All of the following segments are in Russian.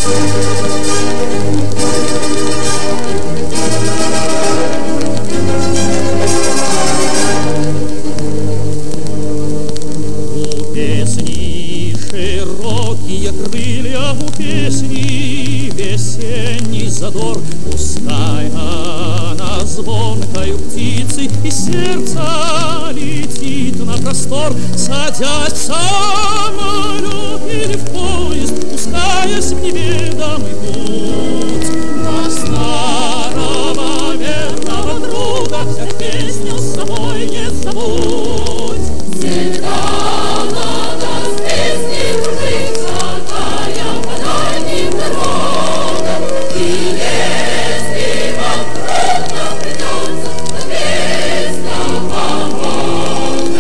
У песни широкие крылья, у песни весенний задор. Пускай она звонкою птицей из сердца летит на простор. Садясь в самолет или в поезд, пускаясь в неведомый путь, на старого верного друга взять песню с собой не забудь. Всегда надо с песней дружить, шагая по дальним дорогам. И если вам трудно придется, то песня поможет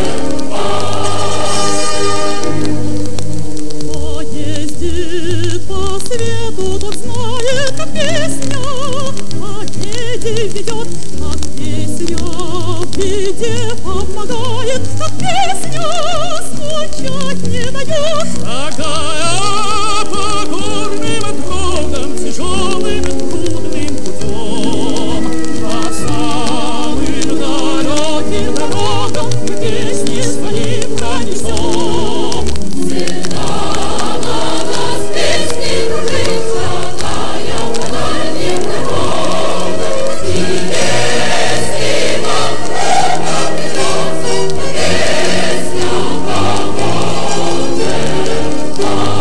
вам. Кто ездит по свету, тот знает, как песня по беде ведет, как песня в беде помогает, как песня скучать не дает. Шагая по горным дорогам, тяжелым и трудным путем, по самым далеким дорогам мы песни свои пронесем. Всегда надо с песней дружить, шагая по дальним дорогам. И если вам трудно придется, то песня поможет вам.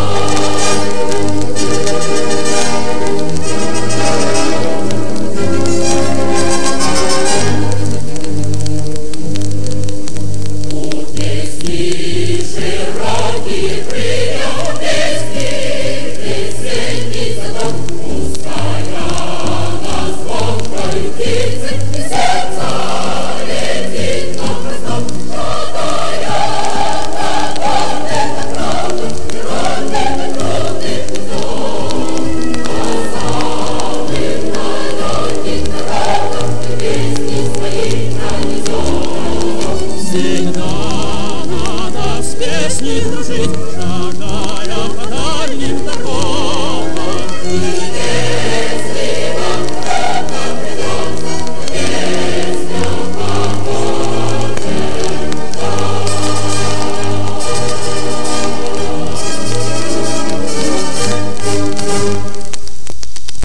У песни широкие крылья, у песни весенний задор. Пускай она звонкою птицей из сердца летит на простор. Шагая по горным дорогам, широким и трудным путем, по самым далеким дорогам мы песни свои пронесем. Всегда надо с песней